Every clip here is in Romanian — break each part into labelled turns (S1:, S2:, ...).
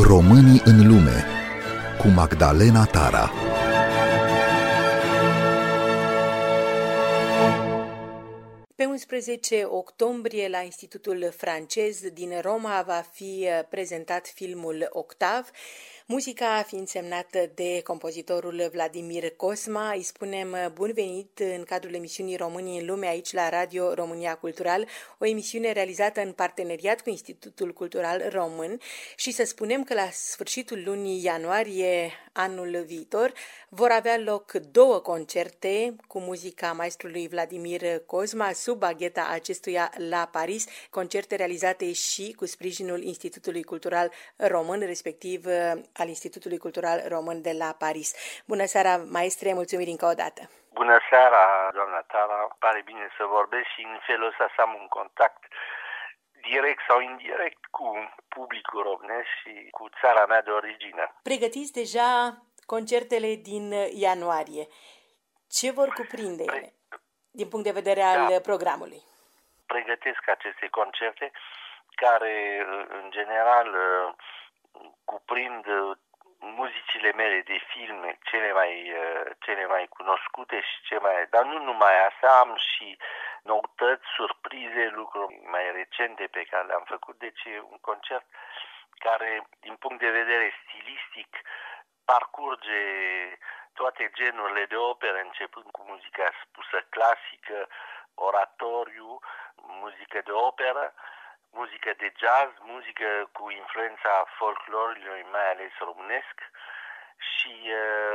S1: Românii în lume cu Magdalena Tara.
S2: Pe 11 octombrie, la Institutul Francez din Roma, va fi prezentat filmul Octave, muzica fiind semnată de compozitorul Vladimir Cosma. Îi spunem bun venit în cadrul emisiunii Românii în lume aici la Radio România Cultural, o emisiune realizată în parteneriat cu Institutul Cultural Român, și să spunem că la sfârșitul lunii ianuarie anul viitor vor avea loc 2 concerte cu muzica maestrului Vladimir Cosma sub bagheta acestuia la Paris, concerte realizate și cu sprijinul Institutului Cultural Român, respectiv al Institutului Cultural Român de la Paris. Bună seara, maestre, mulțumiri încă o dată!
S3: Bună seara, doamna Tara, pare bine să vorbesc și în felul ăsta să am un contact direct sau indirect cu publicul românesc și cu țara mea de origine.
S2: Pregătiți deja concertele din ianuarie. Ce vor cuprinde ele, din punct de vedere al programului?
S3: Pregătesc aceste concerte care, în general, cuprind muzicile mele de filme cele mai cunoscute și dar nu numai asta, am și noutăți, surprize, lucruri mai recente pe care le-am făcut. Deci e un concert care, din punct de vedere stilistic, parcurge toate genurile de operă, începând cu muzica spusă clasică, oratoriu, muzică de operă, muzică de jazz, muzică cu influența folclorului, mai ales românesc, și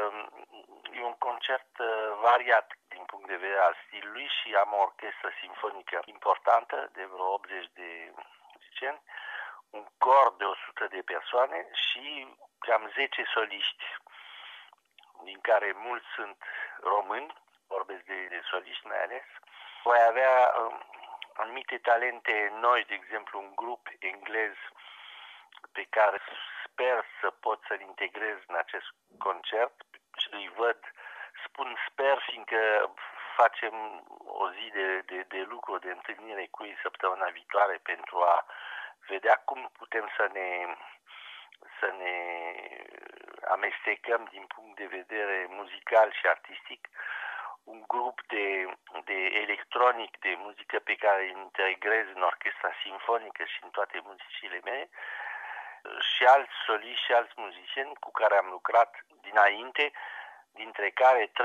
S3: e un concert variat din punct de vedere al stilului și am o orchestră simfonică importantă de vreo 80 de muzicieni, un cor de 100 de persoane și cam 10 soliști, din care mulți sunt români, vorbesc de soliști mai ales. Voi avea anumite talente noi, de exemplu un grup englez pe care sper să pot să-l integrez în acest concert și îi văd, spun sper, fiindcă facem o zi de lucru, de întâlnire cu ei săptămâna viitoare pentru a vedea cum putem să ne amestecăm din punct de vedere muzical și artistic. Un grup de electronic, de muzică pe care îl integrez în orchestra simfonică și în toate muzicile mele, și alți soliști și alți muzicieni cu care am lucrat dinainte, dintre care 3-4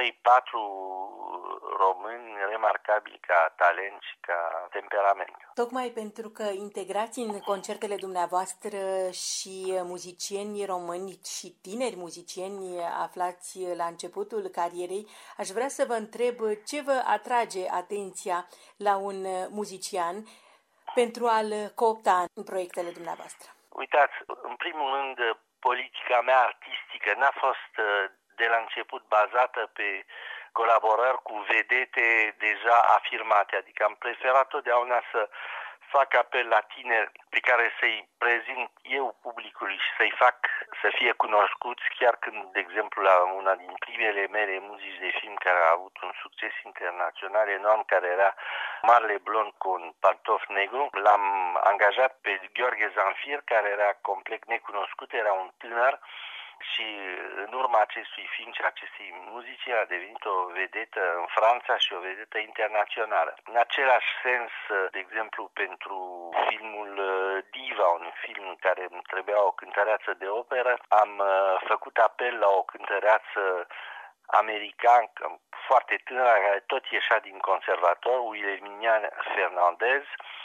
S3: români remarcabili ca talent și ca temperament.
S2: Tocmai pentru că integrați în concertele dumneavoastră și muzicieni români și tineri muzicieni aflați la începutul carierei, aș vrea să vă întreb ce vă atrage atenția la un muzician pentru a-l coopta în proiectele dumneavoastră.
S3: Uitați, în primul rând, politica mea artistică n-a fost de la început bazată pe colaborări cu vedete deja afirmate, adică am preferat totdeauna să fac apel la tineri pe care să-i prezint eu publicului și să-i fac să fie cunoscuți, chiar când, de exemplu, la una din primele mele muzici de film care a avut un succes internațional enorm, care era Marele Blond cu un pantof negru, l-am angajat pe Gheorghe Zanfir, care era complet necunoscut, era un tânăr, și în urma acestui film și acestei muzici a devenit o vedetă în Franța și o vedetă internațională. În același sens, de exemplu, pentru filmul Diva, un film în care îmi trebuia o cântăreață de operă, am făcut apel la o cântăreață american foarte tânără, care tot ieșea din conservator, Wilhelmina Fernandez,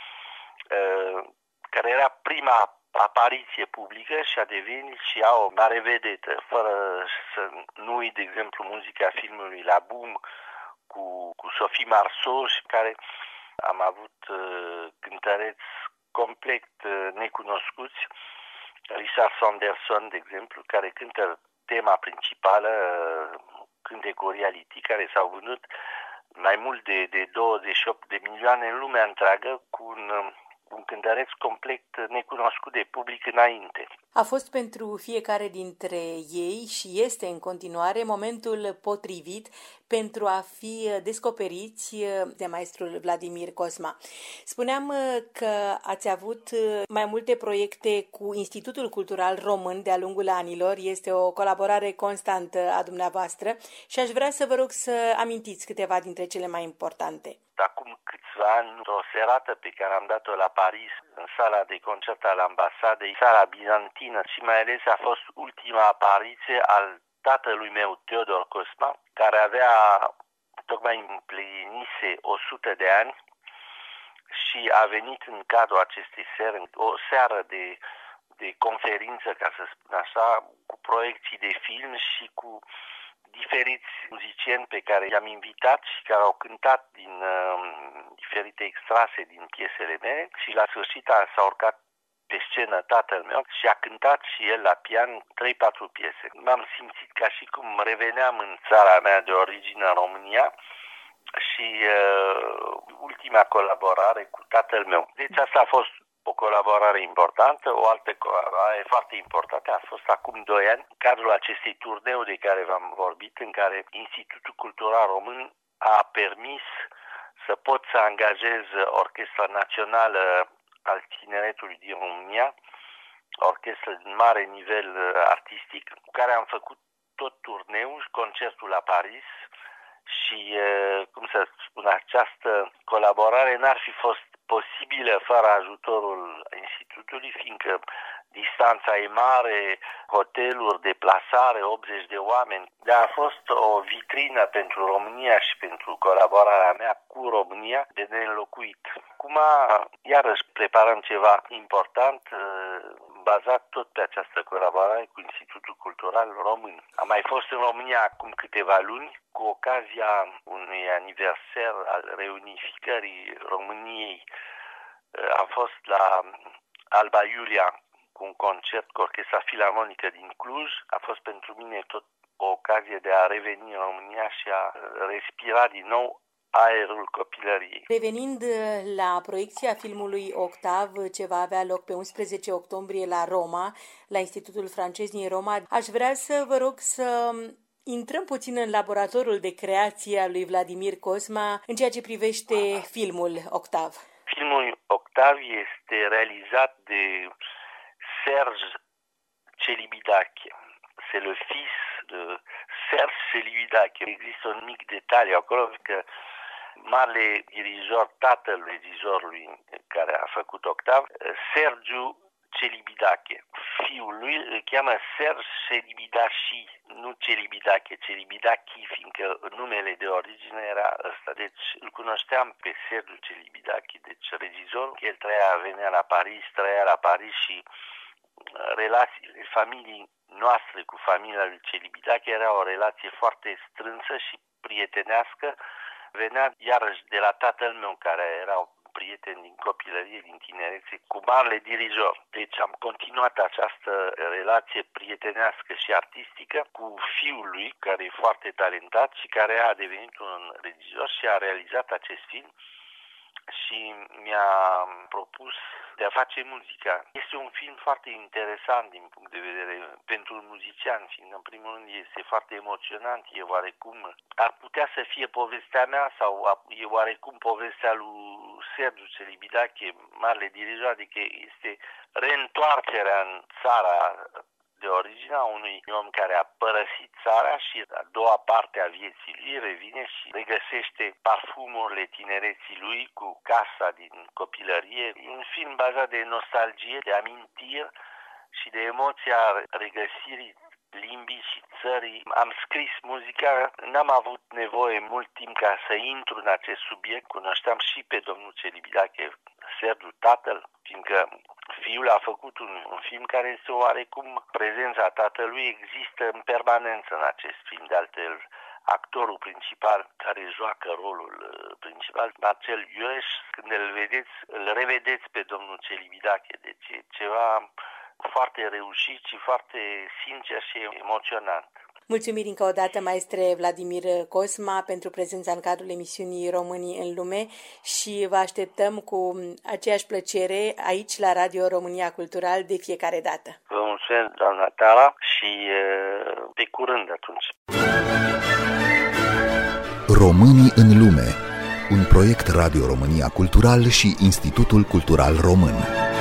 S3: care era prima apariție publică și a devenit și ea o mare vedetă, fără să nu uit, de exemplu, muzica filmului La Boum cu Sophie Marceau, și care am avut cântăreți complet necunoscuți, Richard Sanderson, de exemplu, care cântă tema principală, cântecul reality, care s-au vândut mai mult de 28 de milioane în lumea întreagă, cu un cântăreț complet necunoscut de public înainte.
S2: A fost pentru fiecare dintre ei și este în continuare momentul potrivit pentru a fi descoperiți de maestrul Vladimir Cosma. Spuneam că ați avut mai multe proiecte cu Institutul Cultural Român de-a lungul anilor. Este o colaborare constantă a dumneavoastră și aș vrea să vă rog să amintiți câteva dintre cele mai importante.
S3: Acum câțiva ani, o serată pe care am dat-o la Paris, în sala de concert al ambasadei, sala bizantină, și mai ales a fost ultima apariție al tatălui meu, Teodor Cosma, care tocmai împlinise 100 de ani și a venit în cadrul acestei seri, o seară de conferință, ca să spun așa, cu proiecții de film și cu diferiți muzicieni pe care i-am invitat și care au cântat din diferite extrase din piesele mele, și la sfârșit s-a urcat pe scenă tatăl meu și a cântat și el la pian 3-4 piese. M-am simțit ca și cum reveneam în țara mea de origine, în România, și ultima colaborare cu tatăl meu. Deci asta a fost o colaborare importantă. O altă colaborare foarte importantă a fost acum 2 ani, în cadrul acestei turneu de care v-am vorbit, în care Institutul Cultural Român a permis să pot să angajez Orchestra Națională al Tineretului din România, orchestră de mare nivel artistic, cu care am făcut tot turneul, concertul la Paris și, cum să spun, această colaborare n-ar fi fost posibilă fără ajutorul Institutului, fiindcă distanța e mare, hoteluri, deplasare, 80 de oameni. Dar a fost o vitrină pentru România și pentru colaborarea mea cu România de neînlocuit. Acum, iarăși, preparăm ceva important, bazat tot pe această colaborare cu Institutul Cultural Român. Am mai fost în România acum câteva luni, cu ocazia unui aniversar al reunificării României. Am fost la Alba Iulia cu un concert cu Orchestra Filarmonică din Cluj. A fost pentru mine tot o ocazie de a reveni în România și a respira din nou aerul copilăriei.
S2: Revenind la proiecția filmului Octav, ce va avea loc pe 11 octombrie la Roma, la Institutul francez din Roma, aș vrea să vă rog să intrăm puțin în laboratorul de creație al lui Vladimir Cosma în ceea ce privește filmul Octav.
S3: Filmul Octav este realizat de Serge Celibidache. C'est le fils de Serge Celibidache. Există un mic detaliu acolo, că marele dirijor, tatăl regizorului care a făcut Octav, Sergiu Celibidache. Fiul lui îl cheamă Serge Celibidache, nu Celibidache, Celibidache, fiindcă numele de origine era ăsta. Deci îl cunoșteam pe Sergiu Celibidache, deci regizorul. El venea la Paris și relațiile familiei noastre cu familia lui Celibidache era o relație foarte strânsă și prietenească. Venea iarăși de la tatăl meu, care era un prieten din copilărie, din tinerețe, cu marele dirijor. Deci am continuat această relație prietenească și artistică cu fiul lui, care e foarte talentat și care a devenit un regizor și a realizat acest film și mi-a propus de a face muzica. Este un film foarte interesant din punct de vedere pentru un muzician, fiindcă în primul rând este foarte emoționant, e oarecum, ar putea să fie povestea mea sau e oarecum povestea lui Sergiu Celibidache, marele dirijor, adică este reîntoarcerea în țara de origine a unui om care a părăsit țara și a doua parte a vieții lui revine și regăsește parfumurile tinereții lui cu casa din copilărie. E un film bazat de nostalgie, de amintiri și de emoția regăsirii limbii și țării. Am scris muzica, n-am avut nevoie mult timp ca să intru în acest subiect. Cunoșteam și pe domnul Celibidache, Sergiu, tatăl, fiindcă fiul a făcut un film care este oarecum prezența tatălui există în permanență în acest film. De altfel, actorul principal care joacă rolul principal, Marcel Iureș, când îl revedeți pe domnul Celibidache, deci e ceva foarte reușit și foarte sincer și emoționant.
S2: Mulțumiri încă o dată, maestre Vladimir Cosma, pentru prezența în cadrul emisiunii Românii în lume și vă așteptăm cu aceeași plăcere aici la Radio România Cultural de fiecare dată.
S3: Vă mulțumesc, doamna Tara, și pe curând atunci.
S1: Românii în lume, un proiect Radio România Cultural și Institutul Cultural Român.